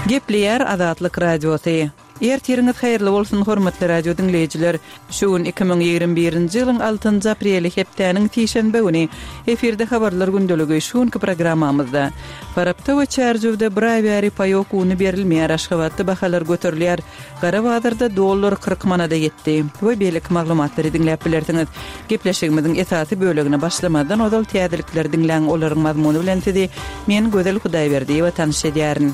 Gepleyer Azatlyk Radiosu. Ertiriňiz haýyrly bolsun hormatly radio dinleýijiler. Şuň 2021-nji ýylyň 6-njy apreli hepdeniň tişenbe güni efirde habarlar gündöligi şuňky programmamyzda Farapda we Çerjewde braýary paýok uny berilmeýär aşgabatda bahalar göterilýär. Garawazyrda dollar 40 manada ýetdi. We beýlik maglumatlary dinläp bilersiňiz. Gepleşigimiziň esasy bölegine başlamadan odal täzelikler dinläň olaryň mazmuny bilen sizi men Gözel Hudaýberdi we tanış edýärin.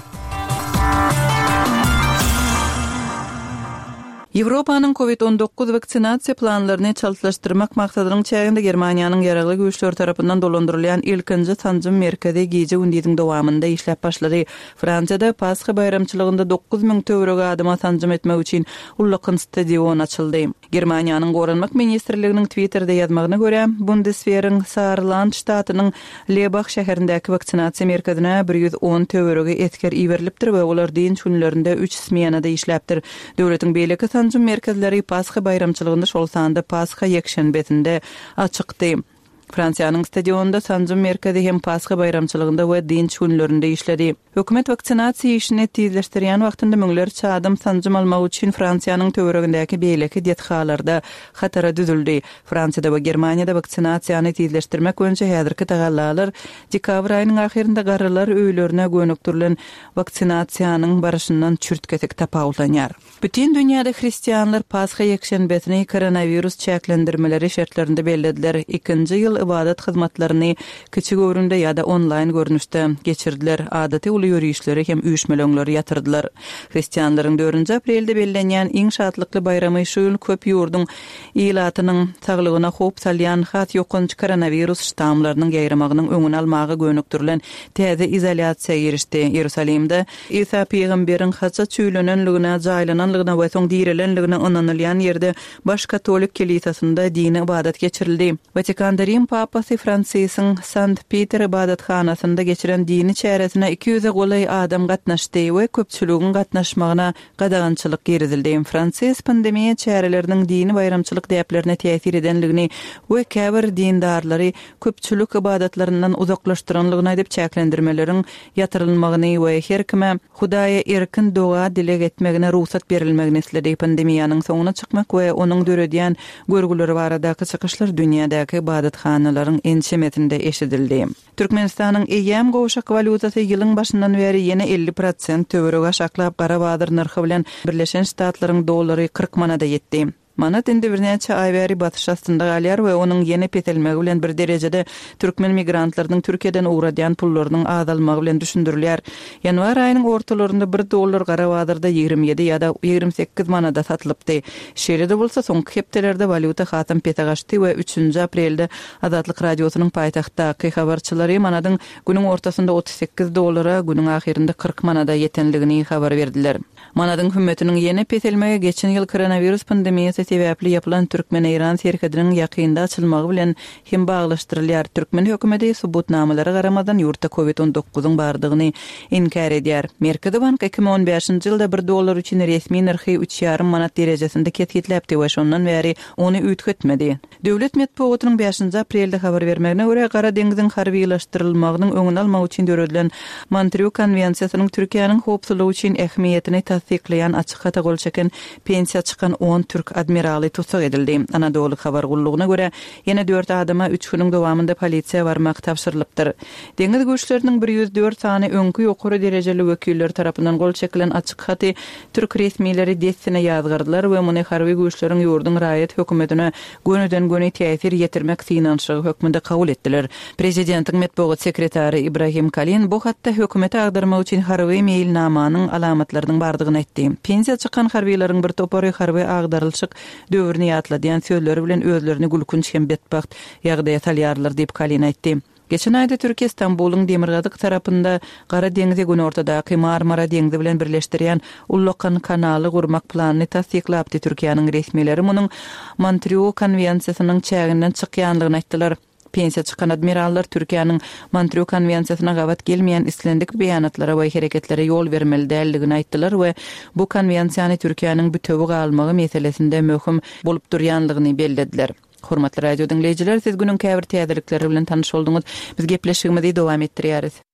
Ýewropanyň COVID-19 vaksinasiýa planlaryny çaltylaşdyrmak maksadynyň çäginde Germaniýanyň ýaragly güýçleri tarapyndan dolandyrylýan ilkinji tanjym merkezi gije gündüziň dowamında işläp başlady. Fransiýada Pasxa bayramçylygynda 9000 töwerege adama tanjym etmek üçin ullakyn stadion açyldy. Germaniýanyň Gorunmak ministrliginiň Twitter'de ýazmagyna görä, Bundeswehr'in Saarland ştatynyň Lebach şäherindäki vaksinasiýa merkezine 110 töwerege etker iberilipdir we olar diň günlerinde 3 smenada işläpdir. Döwletiň beýleki tanjym merkezleri Pasxa bayramçylygynda şol sanda Pasxa ýekşenbetinde açykdy. Fransiýanyň stadionunda tanjym merkezi hem Pasxa bayramçylygynda we diň günlerinde işledi. Hökümet vaksinasiýa işini tezleşdirýän wagtynda müňlerçe adam tanjym almak üçin Fransiýanyň töweregindäki beýleki diethalarda hatara düzüldi. Fransiýada we Germaniýada vaksinasiýany tezleşdirmek öňçe häzirki tagallalar dekabr aýynyň ahyrynda garalar öýlerine gönükdirilen vaksinasiýanyň barışyndan çürtketik tapawlanýar. Bütün dünýäde hristiýanlar Pasxa ýekşenbetini koronavirus çäklendirmeleri şertlerinde bellediler. Ikinji ýyl ibadat hyzmatlaryny kiçik öwründe ýa-da onlaýn görnüşde geçirdiler. Adaty uly ýürüýüşleri hem üýüşmeleňleri ýatyrdylar. Hristiýanlaryň 4-nji aprelde bellenýän iň şatlykly bayramy şu ýyl köp ýurdun ýylatynyň saglygyna hop salýan hat ýokunç koronavirus ştamlarynyň ýaýramagynyň öňüni almagy gönükdirilen täze izolasiýa girişdi. Ýerusalimde İsa peýgamberiň haça çüýlenenligine, jaýlananlygyna we soň diýrilenligine inanylýan ýerde baş katolik kilisasynda dini ibadat geçirildi. Vatikanda Rim papasy Fransiýasyň Sankt-Peter ibadathanasynda geçiren dini çäresine 200 golay adam gatnaşdy we köpçüligiň gatnaşmagyna gadagançylyk girizildi. Fransiýa pandemiýa çäreleriniň dini bayramçylyk däplerine täsir edenligini we käbir dindarlary köpçülik ibadatlaryndan uzaklaşdyranlygyny aýdyp çäklendirmeleriň ýatyrylmagyny we her kime Hudaýa erkin doga dile etmegine ruhsat berilmegini isledi. Pandemiýanyň soňuna çykmak we onuň döredýän görgüleri baradaky çykyşlar dünýädäki ibadathanalaryň ençemetinde eşidildi. Türkmenistanyň EYM gowşak valutasy ýylyň başyndan beri ýene 50% töwerege aşaklap Garawadyr narhy bilen Birleşen Ştatlaryň dollary 40 manada ýetdi. Manat indi bir näçe ay bäri batış astynda galýar we onuň ýene petelmegi bilen bir derejede türkmen migrantlarynyň Türkiýeden uğradýan pullarynyň azalmagy bilen düşündirilýär. Ýanwar aýynyň ortalarynda 1 dollar Garawazyrda 27 ýa-da 28 manada satylypdy. Şeýle-de bolsa soňky hepdelerde valuta hatam petegaşdy we 3-nji aprelde Azatlyk radiosynyň paýtagtdaky habarçylary manadyň günüň ortasynda 38 dollara, günüň ahyrynda 40 manada ýetenligini habar berdiler. Manadyň hümmetiniň ýene petelmegi geçen ýyl koronavirus pandemiýasy sebäpli ýapylan Türkmen-Iran serhediniň ýakynda açylmagy bilen hem baglaşdyrylýar. Türkmen hökümeti subutnamalary garamadan ýurtda COVID-19-yň bardygyny inkar edýär. Merkezi Bank 2015-nji ýylda 1 dollar üçin resmi narhy 3,5 manat derejesinde ketgitläpdi we şondan bäri ony üýtgetmedi. Döwlet medeniýetining 5-nji aprelde habar bermegine görä Gara deňiziň harbiýlaşdyrylmagynyň öňüni almak üçin döredilen Montreux konwensiýasynyň Türkiýanyň howpsuzlygy üçin ähmiýetini tasdiklayan açyk hata gol çeken pensiya çıkan 10 Türk admiraly tutsak edildi. Anadolu habar gullugyna görä ýene 4 adama 3 güniň dowamında polisiýa barmak tapşyrylypdyr. Deňiz güýçleriniň 104 sany öňkü ýokary derejeli wekiller tarapyndan gol çekilen açyk haty Türk resmiýetleri destine ýazgyrdylar we muny harby güýçleriň ýurdun raýat hökümetine gönüden göne täsir ýetirmek synanşygy hökmünde kabul etdiler. Prezidentiň medeniýet sekretary Ibrahim Kalin bu hatda hökümete agdarmak üçin harby meýilnamanyň alamatlarynyň bardygyny etdi. Pensiya çıkan harbiýlaryň bir topary harby agdarylşyk döwrüni ýatladýan sözleri bilen özlerini gülkünç hem betbaht ýagdaýa salýarlar diýip Kalin aýtdy. Geçen ayda Türkiýe Istanbulyň Demirgazyk tarapynda Gara deňizi gün ortadaky Marmara deňizi bilen birleşdirýän Ullakan kanaly gurmak planyny tasdiklapdy. Türkiýanyň resmiýetleri munyň Montreux konwensiýasynyň çäginden çykýanlygyny aýtdylar. Pensiya çıkan admirallar Türkiýanyň Montreux konwensiýasyna gawat gelmeýän islendik beýanatlara we hereketlere ýol bermeli däldigini aýtdylar we bu konwensiýany Türkiýanyň bütöwi almagy meselesinde möhüm bolup durýanlygyny bellediler. Hormatly radio dinleýijiler, siz günüň käbir täzelikleri bilen tanyş bolduňyz. Biz gepleşigimizi dowam etdirýäris.